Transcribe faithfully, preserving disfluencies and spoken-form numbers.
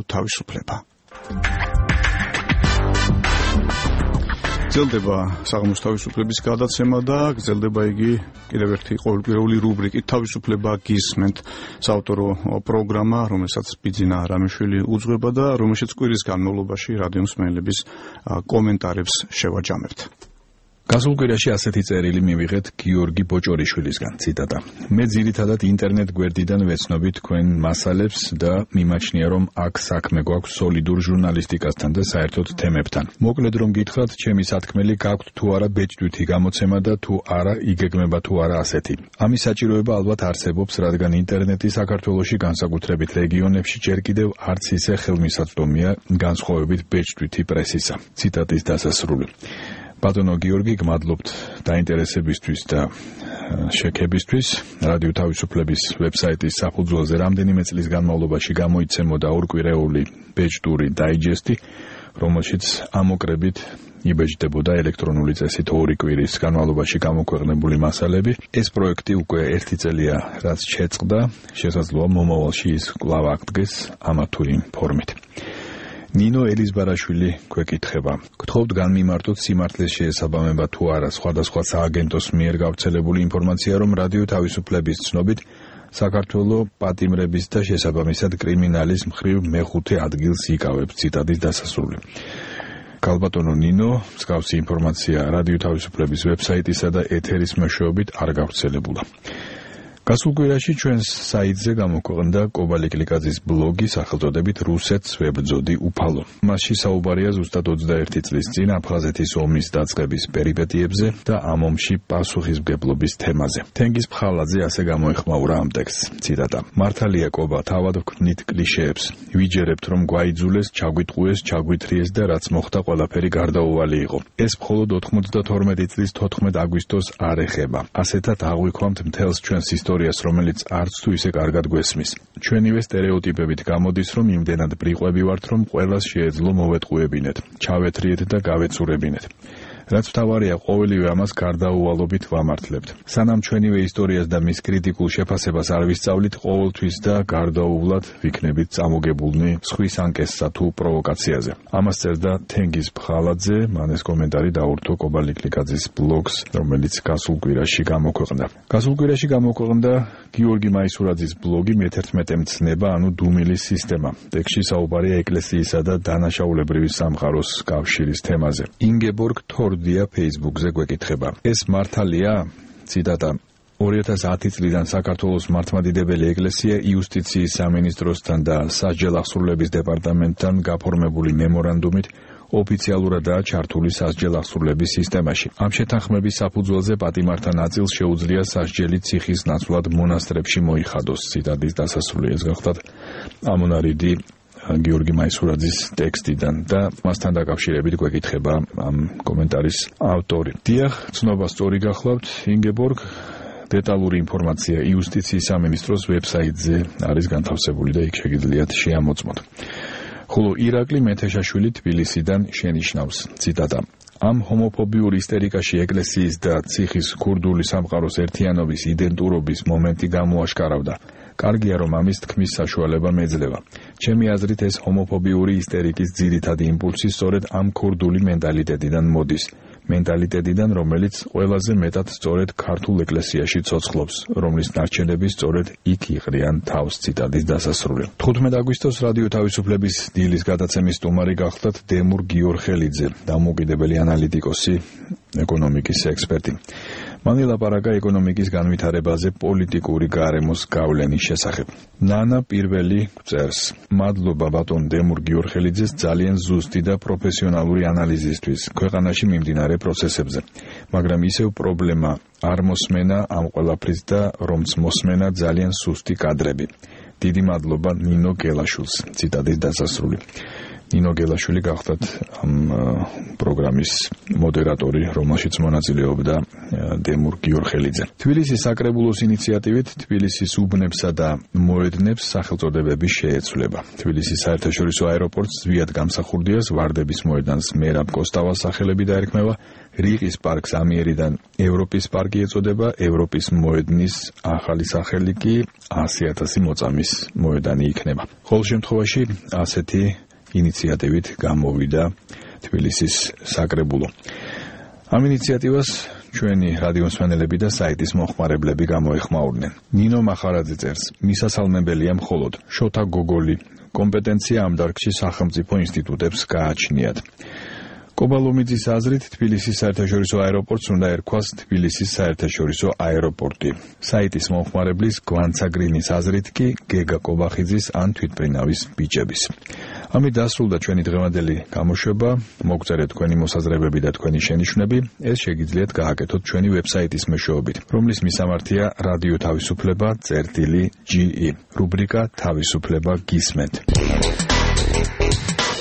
თავისუფლება. გრძელდება საღამოს თავისუფლების გადაცემა და გრძელდება იგი კიდევ ერთი ყოველკვირეული რუბრიკით თავისუფლება გისმენთ საავტორო პროგრამა, რომელსაც ბიძინა რამიშვილი უძღვება და რომელშიც კვირის განმავლობაში რადიო მსმენელების კომენტარებს შევაჯამებთ. გასულ კვირაში ასეთი წერილი მივიღეთ გიორგი ბოჭორიშვილისგან, ციტატა. მე ძირითადად ინტერნეტ გვერდიდან ვეცნობი თქვენ მასალებს და მიმაჩნია, რომ აქ საქმე გვაქვს სოლიდურ ჟურნალისტიკასთან და საერთოდ თემებთან. მოკლედ რომ გითხრათ, ჩემი სათქმელი გაქვთ თუ არა ბეჭდვითი გამოცემა და თუ არა იგეგმება თუ არა ასეთი. ამის საჭიროება ალბათ არსებობს, რადგან ინტერნეტი საქართველოში განსაკუთრებით რეგიონებში ჯერ კიდევ არც ისე ხელმისაწვდომია განსხვავებით ბეჭდვითი პრესისა. ციტატის დასასრული. ბატონო გიორგი, გმადლობთ დაინტერესებისთვის და შექებისთვის. რადიო თავისუფლების ვებსაიტის საფუძველზე რამდენიმე წლის განმავლობაში გამოიცემოდა ორკვირეული ბეჭდური დაიჯესტი, რომელშიც ამოკრებით იბეჭდებოდა ელექტრონული წესით ორი კვირის განმავლობაში გამოქვეყნებული მასალები. ეს პროექტი უკვე ერთი წელია, რაც შეწყდა, შესაძლოა მომავალში ის კვლავ აღდგეს ამა თუ იმ ფორმით. ნინო ელიზბარაშვილი გვეკითხება. გთხოვთ განმიმარტოთ სიმართლეს შეესაბამება თუ არა სხვადასხვა სააგენტოს მიერ გავრცელებული ინფორმაცია, რომ რადიო თავისუფლების ცნობით საქართველოს პატიმრების და შესაბამისად კრიმინალის მხრივ მეხუთე ადგილს იკავებს. ციტატის დასასრული. კალბატონო ნინო, მსგავსი ინფორმაცია რადიო თავისუფლების ვებსაიტისა და ეთერის მეშვეობით არ გავრცელებულა. გასულ კვირაში ჩვენს საიტზე გამოქვეყნდა კობალე კლიკაძის ბლოგი სახელწოდებით რუსეთს ვებრძოდი უფალო. მასში საუბარია ზუსტად ოცდაერთი წლის წინ აფხაზეთის ომის დაწყების პერიპეტიებზე და ამ ომში პასუხისმგებლობის თემაზე. თენგიზ ფხალაძე ასე გამოეხმაურა ამ ტექსტს. ციტატა. მართალია კობა, თავად ვქმნით კლიშეებს. ვიჯერებთ, რომ გვაიძულეს, ჩაგვიტყუეს, ჩაგვითრიეს და რაც მოხდა ყველაფერი გარდაუვალი იყო. ეს მხოლოდ ოცდათორმეტი წლის თოთხმეტ აგვისტოს არ ეხება. ასეთად აღვიქვამთ მთელს ჩვენს ისტორიას, რომელიც არც თუ ისე კარგად გვესმის. ჩვენივე სტერეოტიპებით გამოდის, რომ იმდენად ბრიყვები ვართ, რომ ყველას შეეძლო მოვეტყუებინეთ, ჩავეთრიეთ და გავეცურებინეთ. რაც მთავარია, ყოველივე ამას გარდაუვალობით ვამართლებთ. სანამ ჩვენივე ისტორიას და მის კრიტიკულ შეფასებას არ ვისწავლით, ყოველთვის და გარდაუვლად ვიქნებით წამოგებულნი სხვის ანკესსა თუ პროვოკაციაზე. ამას წერდა თენგიზ ფხალაძე, მან ეს კომენტარი დაურთო კობალე კლიკაძის ბლოგს, რომელიც გასულ კვირაში გამოქვეყნდა. გასულ კვირაში გამოქვეყნდა გიორგი მაისურაძის ბლოგი მეთერთმეტე მცნება, ანუ დუმილის სისტემა. ტექსტში საუბარია ეკლესიისა და დანაშაულებრივი სამყაროს კავშირის თემაზე. ინგებორგ თორდია Facebook-ზე გვეკითხება. ეს მართალია? ციტატა. ორი ათას ათი წლიდან საქართველოს მართლმადიდებელი ეკლესია იუსტიციის სამინისტროსთან და სასჯელ აღსრულების დეპარტამენტთან გაფორმებული მემორანდუმით ოფიციალურადაა ჩართული სასჯელ აღსრულების სისტემაში. ამ შეთანხმების საფუძველზე პატიმართა ნაწილს შეუძლია სასჯელი ციხის ნაცვლად მონასტრებში მოიხადოს. ციტატის დასასრული. ეს გახლავთ ამონარიდი გიორგი მაისურაძის ტექსტიდან და მასთან დაკავშირებით გვეკითხება ამ კომენტარის ავტორი. დიახ, ცნობა სწორი გახლავთ, ინგებორგ. დეტალური ინფორმაცია იუსტიციის სამინისტროს ვებსაიტზე არის განთავსებული და იქ შეგიძლიათ შეამოწმოთ. ხოლო ირაკლი მეთეშაშვილი თბილისიდან შენიშნავს. ციტატა. ამ ჰომოფობიურ ისტერიკაში ეკლესიის და ციხის ქურდული სამყაროს ერთიანობის იდენტურობის მომენტი გამოაშკარავდა. კარგია, რომ ამის თქმის საშუალება მეძლევა. ჩემი აზრით, ეს ჰომოფობიური ისტერიკის ძირითადი იმპულსი სწორედ ამ ქურდული მენტალიტეტიდან მოდის. მენტალიტეტიდან, რომელიც ყველაზე მეტად სწორედ ქართულ ეკლესიაში ცოცხლობს, რომლის ნარჩენები სწორედ იქ იყრიან თავს. ციტატის დასასრული. თხუთმეტი აგვისტოს რადიო თავისუფლების დილის გადაცემის სტუმარი გახლდათ დემურ გიორხელიძე, დამოუკიდებელი ანალიტიკოსი, ეკონომიკის ექსპერტი. მან ელაპარაკა ეკონომიკის განვითარებაზე პოლიტიკური გარემოს გავლენის შესახებ. ნანა პირველი წერს. მადლობა ბატონ დემურ გიორხელიძეს ძალიან ზუსტი და პროფესიონალური ანალიზისთვის ქვეყანაში მიმდინარე პროცესებზე. მაგრამ ისევ პრობლემა არ მოსმენა ამ ყველაფრის და რომც მოსმენა ძალიან სუსტი კადრები. დიდი მადლობა ნინო გელაშვილს. ციტატის დასასრული. ნინო გელაშვილი გახდათ ამ პროგრამის მოდერატორი, რომელშიც მონაწილეობდა დემურ გიორხელიძე. თბილისის საკრებულოს ინიციატივით თბილისის უბნებსა და მოედნებს სახელწოდებების შეეცვლება. თბილისის საერთაშორისო აეროპორტს ზვიად გამსახურდიას ვარდების მოედანს მერაბ კოსტავალს სახელები დაერქმევა, რიყის პარკს ამიერიდან ევროპის პარკი ეწოდება, ევროპის მოედნის ახალი სახელი კი ასი ათასი მოწამის მოედანი იქნება. ყოველ შემთხვევაში ასეთი ინიციატივით გამოვიდა თბილისის საკრებულო. ამ ინიციატივას ჩვენი რადიომსმენელები და საიტის მოხმარებლები გამოეხმაურნენ. ნინო მახარაძე წერს, მისასალმებელია მხოლოდ შოთა გოგოლი, კომპეტენცია ამ დარგში სახელმწიფო ინსტიტუტებს გააჩნიათ. კობალომიძის აზრით თბილისის საერთაშორისო აეროპორტს უნდა ერქვას თბილისის საერთაშორისო აეროპორტი. საიტის მომხმარებლის გვანცაგრინის აზრით კი გეგა კობახიძის ან თვითმფრინავის ბიჭების. ამით დასრულდა ჩვენი დღევანდელი გამოშვება. მოგწერეთ თქვენი მოსაზრებები და თქვენი შენიშვნები. ეს შეგიძლიათ გააკეთოთ ჩვენი ვებსაიტის მეშვეობით, რომლის მისამართია რადიო თავისუფლება წერტილი ჯი ი, რუბრიკა თავისუფლება გისმენთ.